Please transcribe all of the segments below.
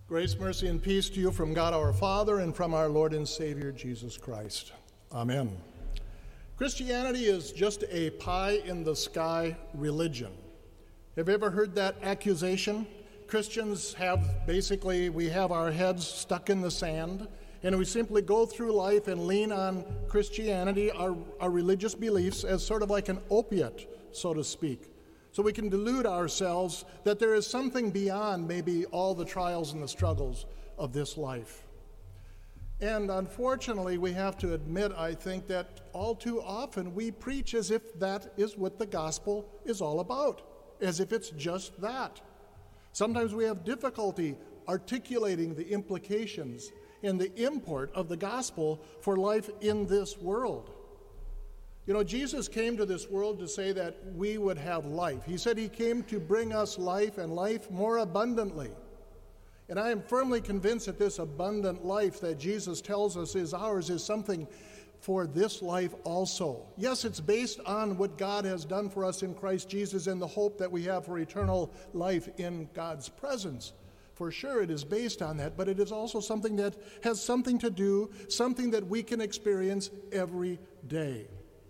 Grace, mercy, and peace to you from God our Father and from our Lord and Savior Jesus Christ. Amen. Christianity is just a pie-in-the-sky religion. Have you ever heard that accusation? Christians we have our heads stuck in the sand, and we simply go through life and lean on Christianity, our religious beliefs, as sort of like an opiate, so to speak. So we can delude ourselves that there is something beyond maybe all the trials and the struggles of this life. And unfortunately, we have to admit, I think, that all too often we preach as if that is what the gospel is all about, as if it's just that. Sometimes we have difficulty articulating the implications and the import of the gospel for life in this world. You know, Jesus came to this world to say that we would have life. He said he came to bring us life and life more abundantly. And I am firmly convinced that this abundant life that Jesus tells us is ours is something for this life also. Yes, it's based on what God has done for us in Christ Jesus and the hope that we have for eternal life in God's presence. For sure, it is based on that, but it is also something that has something to do, something that we can experience every day.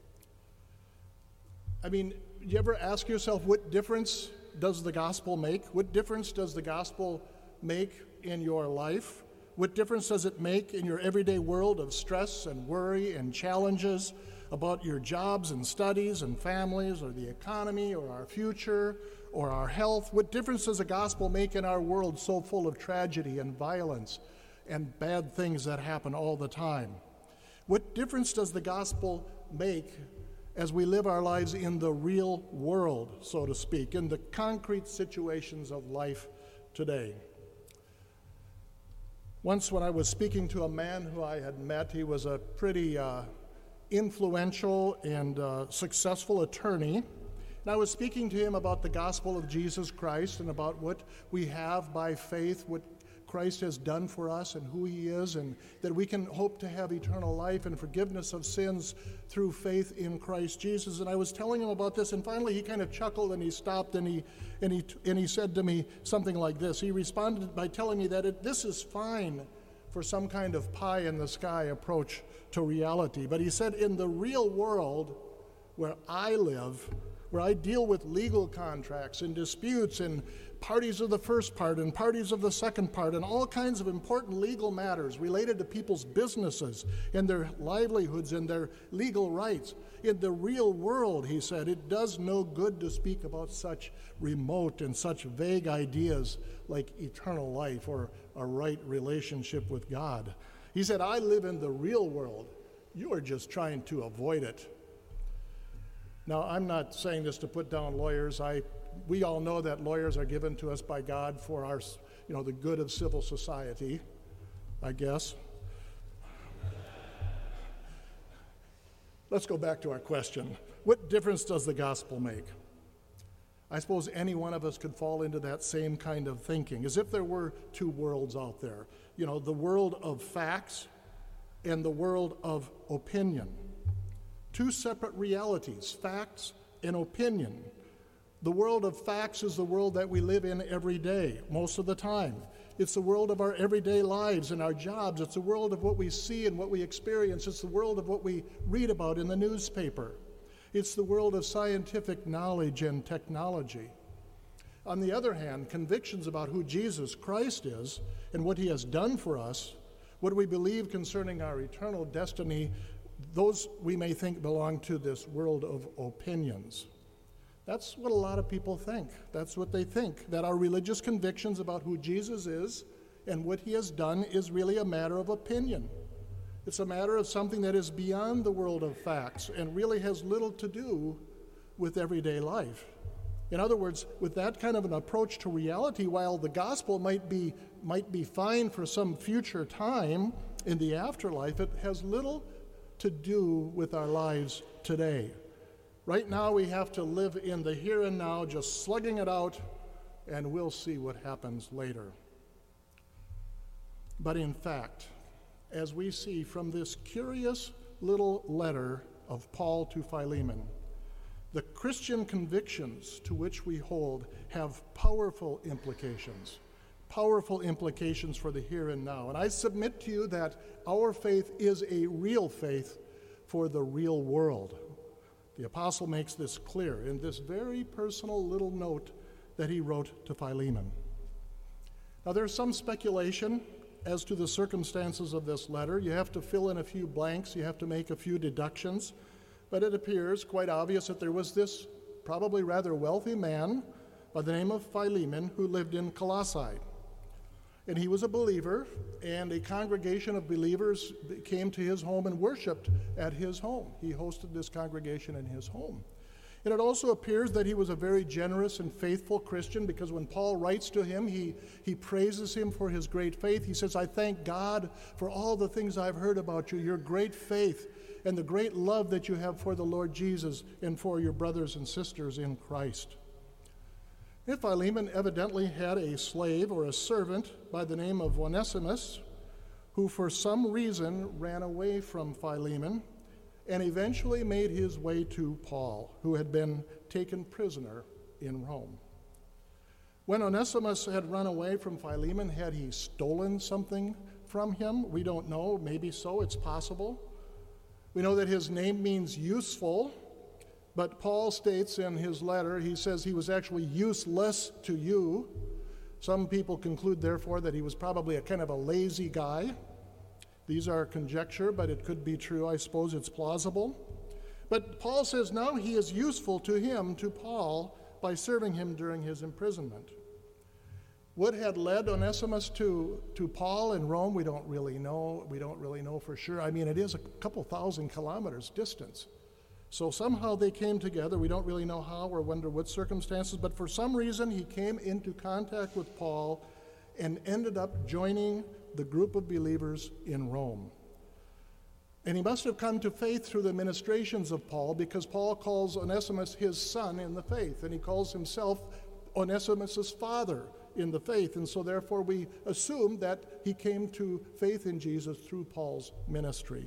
I mean, you ever ask yourself, what difference does the gospel make? What difference does the gospel make in your life? What difference does it make in your everyday world of stress and worry and challenges about your jobs and studies and families or the economy or our future or our health? What difference does the gospel make in our world so full of tragedy and violence and bad things that happen all the time? What difference does the gospel make as we live our lives in the real world, so to speak, in the concrete situations of life today? Once when I was speaking to a man who I had met, he was a pretty influential and successful attorney, and I was speaking to him about the gospel of Jesus Christ and about what we have by faith, what Christ has done for us and who he is, and that we can hope to have eternal life and forgiveness of sins through faith in Christ Jesus. And I was telling him about this, and finally he kind of chuckled and he stopped and he said to me something like this. He responded by telling me that this is fine for some kind of pie-in-the-sky approach to reality. But he said, in the real world where I live, where I deal with legal contracts and disputes and parties of the first part and parties of the second part and all kinds of important legal matters related to people's businesses and their livelihoods and their legal rights. In the real world, he said, it does no good to speak about such remote and such vague ideas like eternal life or a right relationship with God. He said, I live in the real world. You are just trying to avoid it. Now, I'm not saying this to put down lawyers. We all know that lawyers are given to us by God for our, the good of civil society, I guess. Let's go back to our question. What difference does the gospel make? I suppose any one of us could fall into that same kind of thinking, as if there were two worlds out there. The world of facts and the world of opinion. Two separate realities, facts and opinion. The world of facts is the world that we live in every day, most of the time. It's the world of our everyday lives and our jobs. It's the world of what we see and what we experience. It's the world of what we read about in the newspaper. It's the world of scientific knowledge and technology. On the other hand, convictions about who Jesus Christ is and what he has done for us, what we believe concerning our eternal destiny, those we may think belong to this world of opinions. That's what a lot of people think. That's what they think, that our religious convictions about who Jesus is and what he has done is really a matter of opinion. It's a matter of something that is beyond the world of facts and really has little to do with everyday life. In other words, with that kind of an approach to reality, while the gospel might be fine for some future time in the afterlife, it has little to do with our lives today. Right now we have to live in the here and now, just slugging it out, and we'll see what happens later. But in fact, as we see from this curious little letter of Paul to Philemon, the Christian convictions to which we hold have powerful implications, powerful implications for the here and now. And I submit to you that our faith is a real faith for the real world. The apostle makes this clear in this very personal little note that he wrote to Philemon. Now, there's some speculation as to the circumstances of this letter. You have to fill in a few blanks, you have to make a few deductions, but it appears quite obvious that there was this probably rather wealthy man by the name of Philemon who lived in Colossae. And he was a believer, and a congregation of believers came to his home and worshiped at his home. He hosted this congregation in his home. And it also appears that he was a very generous and faithful Christian, because when Paul writes to him, he praises him for his great faith. He says, I thank God for all the things I've heard about you, your great faith, and the great love that you have for the Lord Jesus and for your brothers and sisters in Christ. And Philemon evidently had a slave or a servant by the name of Onesimus, who for some reason ran away from Philemon and eventually made his way to Paul, who had been taken prisoner in Rome. When Onesimus had run away from Philemon, had he stolen something from him? We don't know. Maybe so. It's possible. We know that his name means useful, but Paul states in his letter, he says he was actually useless to you. Some people conclude, therefore, that he was probably a kind of a lazy guy. These are conjecture, but it could be true. I suppose it's plausible. But Paul says now he is useful to him, to Paul, by serving him during his imprisonment. What had led Onesimus to Paul in Rome, we don't really know. We don't really know for sure. I mean, it is a couple thousand kilometers distance. So somehow they came together. We don't really know how or under what circumstances, but for some reason he came into contact with Paul and ended up joining the group of believers in Rome. And he must have come to faith through the ministrations of Paul, because Paul calls Onesimus his son in the faith, and he calls himself Onesimus' father in the faith. And so therefore we assume that he came to faith in Jesus through Paul's ministry.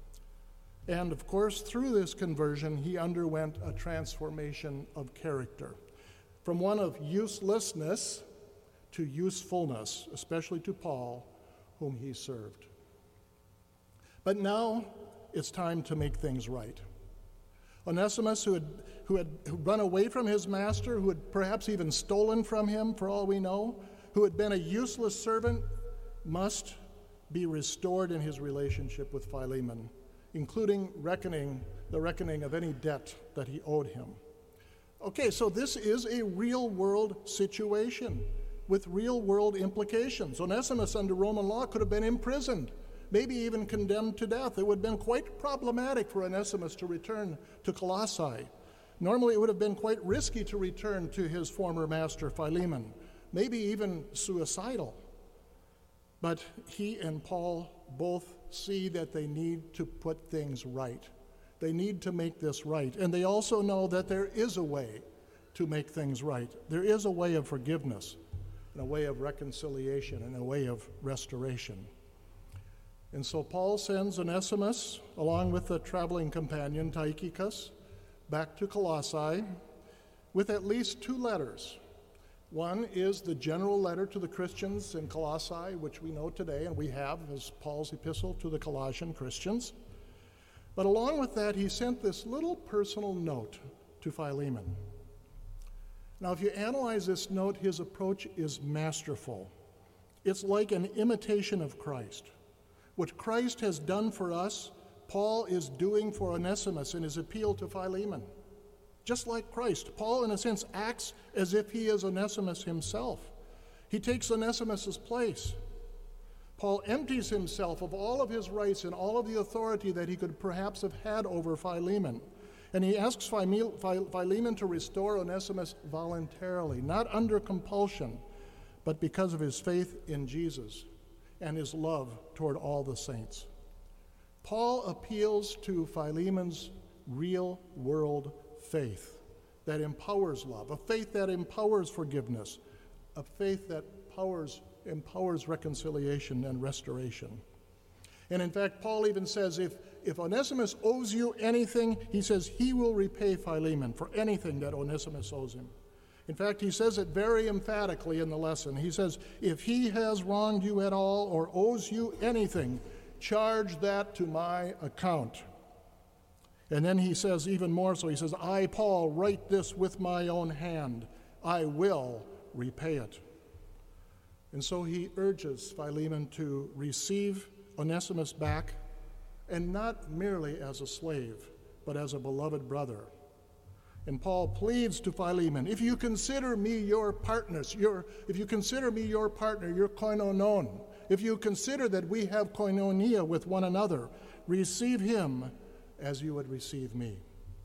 And of course, through this conversion, he underwent a transformation of character, from one of uselessness to usefulness, especially to Paul, whom he served. But now it's time to make things right. Onesimus, who had run away from his master, who had perhaps even stolen from him, for all we know, who had been a useless servant, must be restored in his relationship with Philemon, including the reckoning of any debt that he owed him. Okay, so this is a real-world situation with real-world implications. Onesimus, under Roman law, could have been imprisoned, maybe even condemned to death. It would have been quite problematic for Onesimus to return to Colossae. Normally, it would have been quite risky to return to his former master, Philemon, maybe even suicidal. But he and Paul both see that they need to put things right. They need to make this right. And they also know that there is a way to make things right. There is a way of forgiveness, and a way of reconciliation, and a way of restoration. And so Paul sends Onesimus, along with a traveling companion, Tychicus, back to Colossae with at least two letters. One is the general letter to the Christians in Colossae, which we know today, and we have as Paul's epistle to the Colossian Christians. But along with that, he sent this little personal note to Philemon. Now, if you analyze this note, his approach is masterful. It's like an imitation of Christ. What Christ has done for us, Paul is doing for Onesimus in his appeal to Philemon. Just like Christ, Paul, in a sense, acts as if he is Onesimus himself. He takes Onesimus' place. Paul empties himself of all of his rights and all of the authority that he could perhaps have had over Philemon. And he asks Philemon to restore Onesimus voluntarily, not under compulsion, but because of his faith in Jesus and his love toward all the saints. Paul appeals to Philemon's real-world faith that empowers love, a faith that empowers forgiveness, a faith that empowers reconciliation and restoration. And in fact, Paul even says if Onesimus owes you anything, he says he will repay Philemon for anything that Onesimus owes him. In fact, he says it very emphatically in the lesson. He says, if he has wronged you at all or owes you anything, charge that to my account. And then he says even more so, he says, I, Paul, write this with my own hand. I will repay it. And so he urges Philemon to receive Onesimus back, and not merely as a slave, but as a beloved brother. And Paul pleads to Philemon, if you consider me your partners, your koinonon, if you consider that we have koinonia with one another, receive him as you would receive me.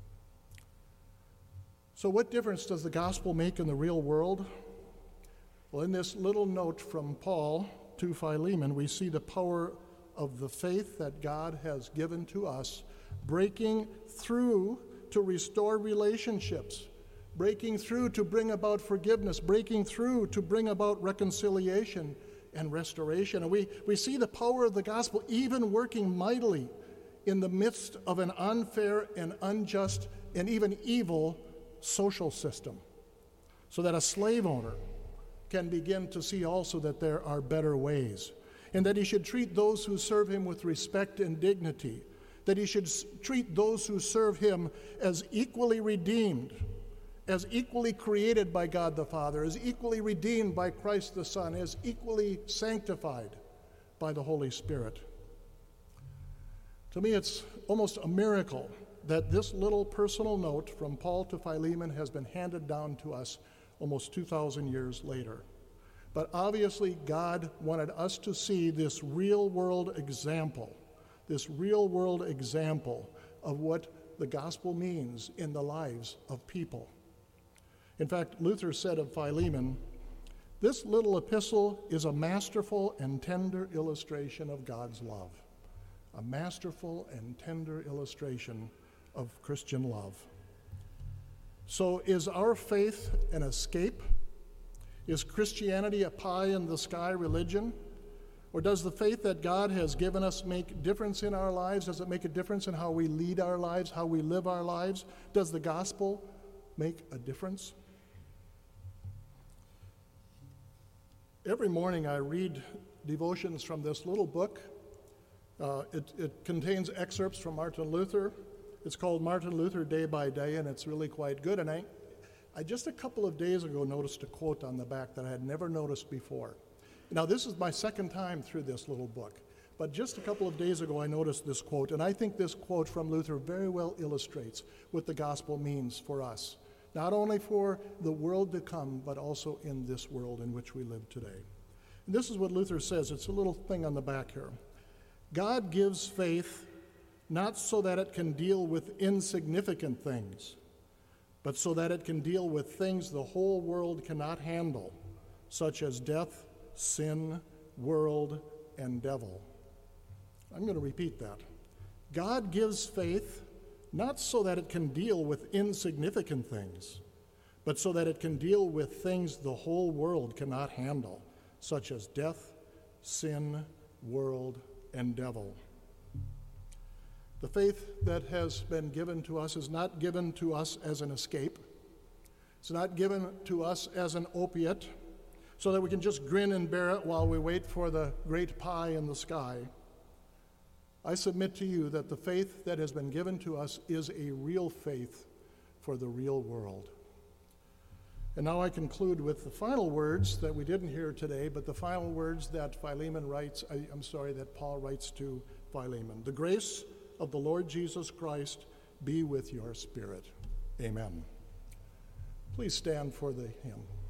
So what difference does the gospel make in the real world? Well, in this little note from Paul to Philemon, we see the power of the faith that God has given to us, breaking through to restore relationships, breaking through to bring about forgiveness, breaking through to bring about reconciliation and restoration. And we see the power of the gospel even working mightily in the midst of an unfair and unjust and even evil social system, so that a slave owner can begin to see also that there are better ways, and that he should treat those who serve him with respect and dignity, that he should treat those who serve him as equally redeemed, as equally created by God the Father, as equally redeemed by Christ the Son, as equally sanctified by the Holy Spirit. To me, it's almost a miracle that this little personal note from Paul to Philemon has been handed down to us almost 2,000 years later. But obviously, God wanted us to see this real-world example of what the gospel means in the lives of people. In fact, Luther said of Philemon, this little epistle is a masterful and tender illustration of God's love. A masterful and tender illustration of Christian love. So is our faith an escape? Is Christianity a pie-in-the-sky religion? Or does the faith that God has given us make a difference in our lives? Does it make a difference in how we lead our lives, how we live our lives? Does the gospel make a difference? Every morning I read devotions from this little book. It contains excerpts from Martin Luther. It's called Martin Luther Day by Day, and it's really quite good. And I just a couple of days ago noticed a quote on the back that I had never noticed before. Now, this is my second time through this little book, but just a couple of days ago I noticed this quote, and I think this quote from Luther very well illustrates what the gospel means for us, not only for the world to come, but also in this world in which we live today. And this is what Luther says. It's a little thing on the back here. God gives faith not so that it can deal with insignificant things, but so that it can deal with things the whole world cannot handle, such as death, sin, world, and devil. I'm going to repeat that. God gives faith not so that it can deal with insignificant things, but so that it can deal with things the whole world cannot handle, such as death, sin, world, and devil. The faith that has been given to us is not given to us as an escape. It's not given to us as an opiate so that we can just grin and bear it while we wait for the great pie in the sky. I submit to you that the faith that has been given to us is a real faith for the real world. And now I conclude with the final words that we didn't hear today, but the final words that that Paul writes to Philemon. The grace of the Lord Jesus Christ be with your spirit. Amen. Please stand for the hymn.